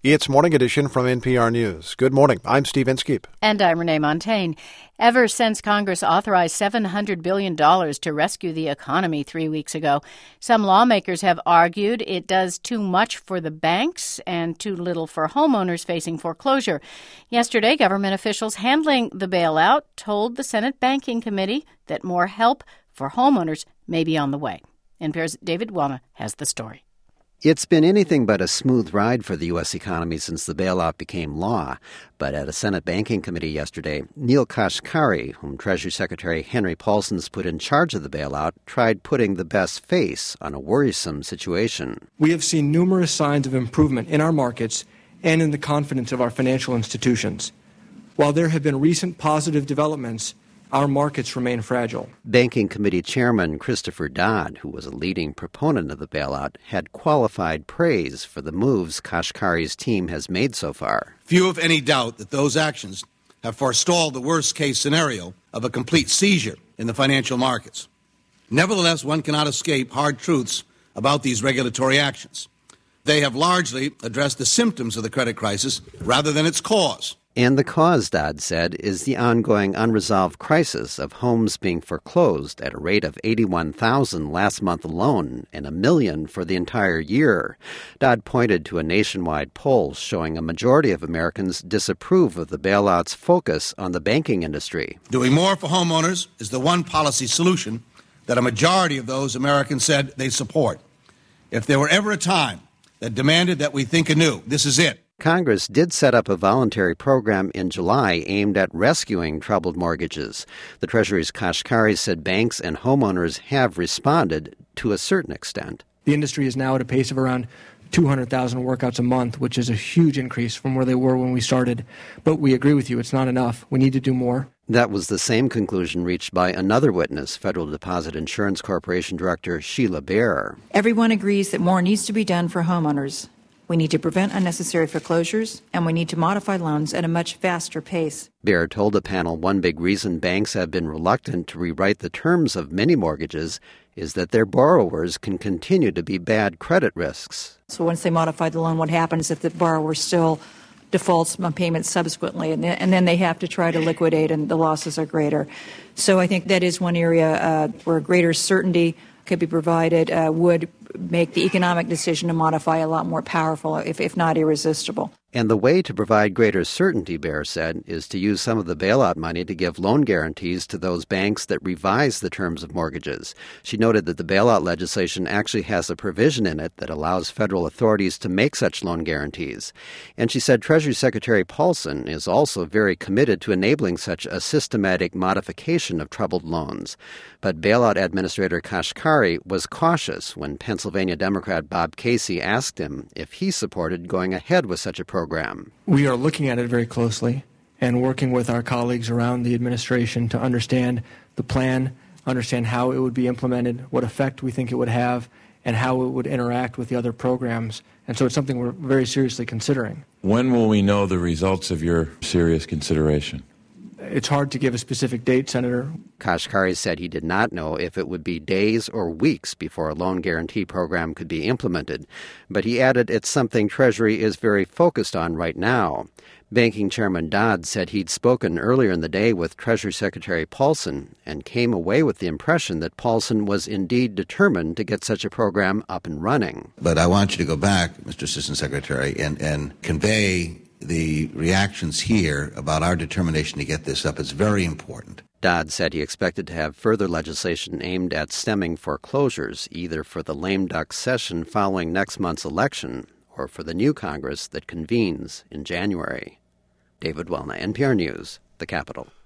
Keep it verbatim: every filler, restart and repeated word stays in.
It's Morning Edition from N P R News. Good morning. I'm Steve Inskeep. And I'm Renee Montaigne. Ever since Congress authorized seven hundred billion dollars to rescue the economy three weeks ago, some lawmakers have argued it does too much for the banks and too little for homeowners facing foreclosure. Yesterday, government officials handling the bailout told the Senate Banking Committee that more help for homeowners may be on the way. N P R's David Welna has the story. It's been anything but a smooth ride for the U S economy since the bailout became law. But at a Senate Banking Committee yesterday, Neel Kashkari, whom Treasury Secretary Henry Paulson's put in charge of the bailout, tried putting the best face on a worrisome situation. We have seen numerous signs of improvement in our markets and in the confidence of our financial institutions. While there have been recent positive developments, our markets remain fragile. Banking Committee Chairman Christopher Dodd, who was a leading proponent of the bailout, had qualified praise for the moves Kashkari's team has made so far. Few have any doubt that those actions have forestalled the worst-case scenario of a complete seizure in the financial markets. Nevertheless, one cannot escape hard truths about these regulatory actions. They have largely addressed the symptoms of the credit crisis rather than its cause. And the cause, Dodd said, is the ongoing unresolved crisis of homes being foreclosed at a rate of eighty-one thousand last month alone and a million for the entire year. Dodd pointed to a nationwide poll showing a majority of Americans disapprove of the bailout's focus on the banking industry. Doing more for homeowners is the one policy solution that a majority of those Americans said they support. If there were ever a time that demanded that we think anew, this is it. Congress did set up a voluntary program in July aimed at rescuing troubled mortgages. The Treasury's Kashkari said banks and homeowners have responded to a certain extent. The industry is now at a pace of around two hundred thousand workouts a month, which is a huge increase from where they were when we started. But we agree with you, it's not enough. We need to do more. That was the same conclusion reached by another witness, Federal Deposit Insurance Corporation Director Sheila Bair. Everyone agrees that more needs to be done for homeowners. We need to prevent unnecessary foreclosures, and we need to modify loans at a much faster pace. Bair told the panel one big reason banks have been reluctant to rewrite the terms of many mortgages is that their borrowers can continue to be bad credit risks. So once they modify the loan, what happens if the borrower still defaults on payments subsequently, and then, and then they have to try to liquidate and the losses are greater. So I think that is one area uh, where greater certainty could be provided, uh, would make the economic decision to modify a lot more powerful, if, if not irresistible. And the way to provide greater certainty, Bair said, is to use some of the bailout money to give loan guarantees to those banks that revise the terms of mortgages. She noted that the bailout legislation actually has a provision in it that allows federal authorities to make such loan guarantees. And she said Treasury Secretary Paulson is also very committed to enabling such a systematic modification of troubled loans. But bailout Administrator Kashkari was cautious when Pennsylvania Democrat Bob Casey asked him if he supported going ahead with such a program. We are looking at it very closely and working with our colleagues around the administration to understand the plan, understand how it would be implemented, what effect we think it would have, and how it would interact with the other programs. And so it's something we're very seriously considering. When will we know the results of your serious consideration? It's hard to give a specific date, Senator. Kashkari said he did not know if it would be days or weeks before a loan guarantee program could be implemented, but he added it's something Treasury is very focused on right now. Banking Chairman Dodd said he'd spoken earlier in the day with Treasury Secretary Paulson and came away with the impression that Paulson was indeed determined to get such a program up and running. But I want you to go back, Mister Assistant Secretary, and, and convey the reactions here about our determination to get this up. It's very important. Dodd said he expected to have further legislation aimed at stemming foreclosures, either for the lame duck session following next month's election or for the new Congress that convenes in January. David Welna, N P R News, the Capitol.